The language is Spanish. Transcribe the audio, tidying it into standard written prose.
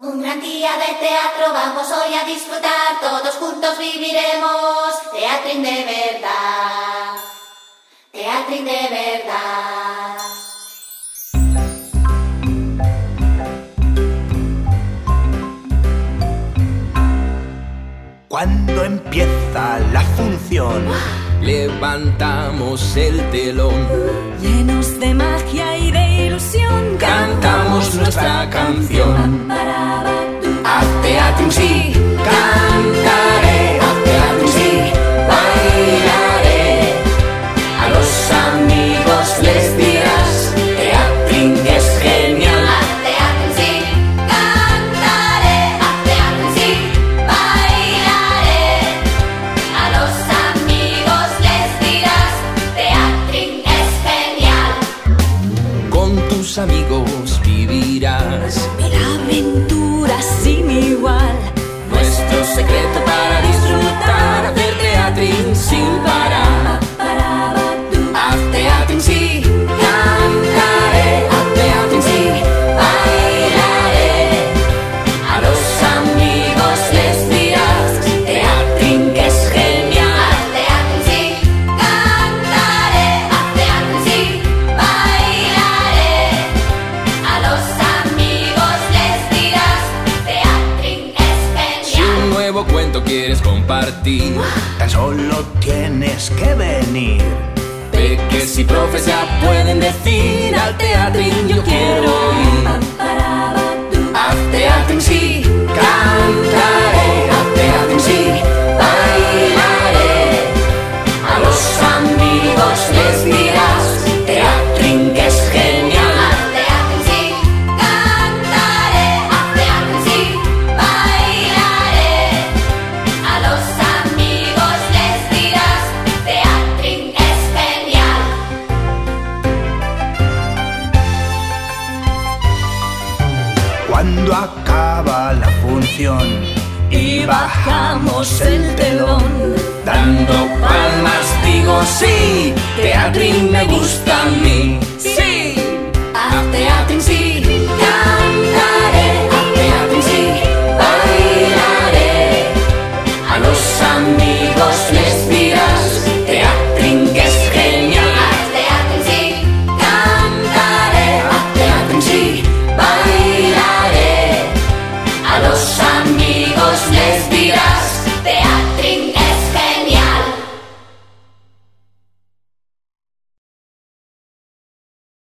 Un gran día de teatro vamos hoy a disfrutar, todos juntos viviremos teatrín de verdad, teatrín de verdad. Cuando empieza la función, levantamos el telón, llenos de magia y de ilusión, cantamos nuestra canción. Haz teatrín sí, cantaré, haz teatrín sí, bailaré. A los amigos les dirás, teatrín es genial. Haz teatrín sí, cantaré, haz teatrín sí, bailaré. A los amigos les dirás, teatrín es genial. Con tus amigos vivirás mil aventuras sin igual. nuestro secreto para disfrutar del teatrín sin parar. Haz teatrín sí, cantaré, haz teatrín sí, bailaré. A los amigos les dirás, teatrín es genial. Haz teatrín sí, cantaré, haz teatrín sí, bailaré. A los amigos les dirás, teatrín es Si genial. un nuevo cuento quieres compartir, tan solo tienes que venir. Peques y profes ya pueden decir, al teatrín yo quiero ir. Haz teatrín sí, cantaré, haz teatrín sí, bailaré. A los amigos les dirás, teatrín es genial. Haz teatrín sí, cantaré, haz teatrín sí, bailaré. A los amigos les dirás, teatrín es genial. Cuando acaba la función Y bajamos el telón, dando palmas digo sí, teatrín me gusta a mí. sí. Haz teatrín sí,